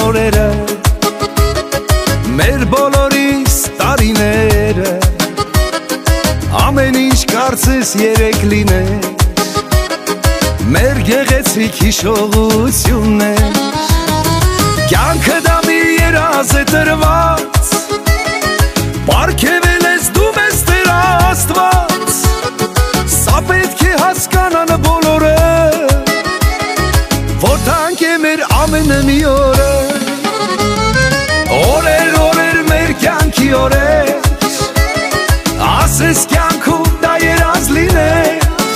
օրերը մեր բոլորիս տարիները ամեն ինչ կարծես երեք լիներ մեր գեղեցիկ հիշողություններ կյանքը դա մի երազ է տրված պարգևել ես դու մեզ Տեր Աստված սա պետք է հասկանան բոլորը որ տանք է մեր ամենը մի օրը օրեր օրեր մեր կյանքի օրեր ասես կյանքում դա երազ լիներ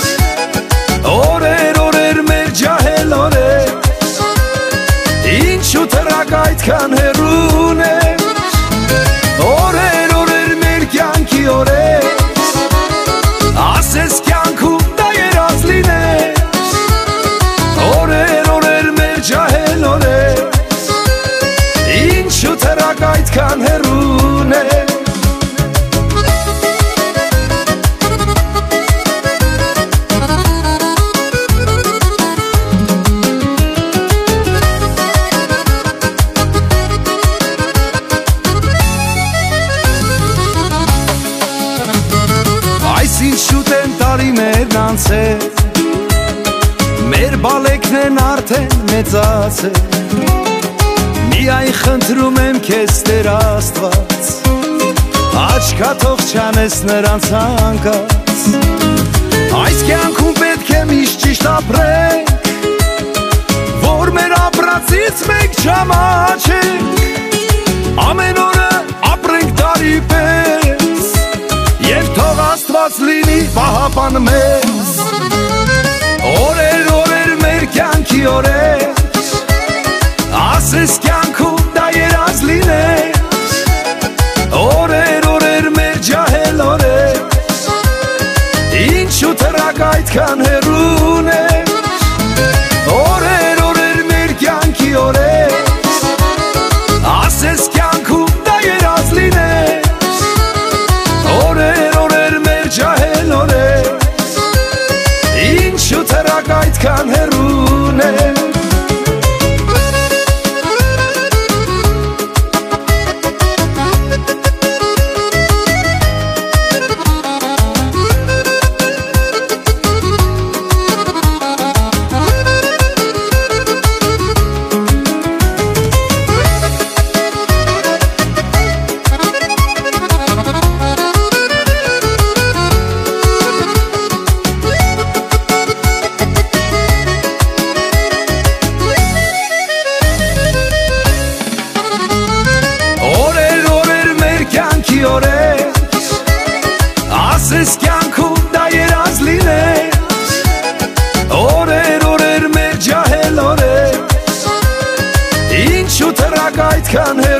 օրեր օրեր մեր ջահել օրեր ինչու տրակ այդքան հեռուն է օրեր օրեր մեր կյանքի օրեր ասես կյանքում դա երազ լիներ օրեր օրեր մեր ջահել օրեր ինչու տրակ այդքան հեռուն է Ինչ շուտ են տարիներն անցել մեր բալեքներն արդեն մեծացել միայն խնդրում եմ քեզ Տեր Աստված աչքաթող չանես նրանց հանգած այս կյանքում պետք է միշտ ճիշտ ապրենք որ մեր ապրածից մենք չամաչենք ամեն օրը ապրենք տարի պես Եվ թող Աստված լինի պահապան մեզ Օրեր օրեր մեր կյանքի օրեր Ասես կյանքում դա երազ լիներ Օրեր օրեր մեր ջահել օրեր Ինչու տրակ այդքան հեռուն է Օրեր օրեր մեր կյանքի օրեր Ասես կյանքում դա երազ լիներ Օրեր օրեր մեր ջահել օրեր Ինչու տրակ այդքան հեռուն է Ասես կյանքում դա երազ լիներ Օրեր օրեր մեր ջահել օրեր Ինչու տրակ այդքան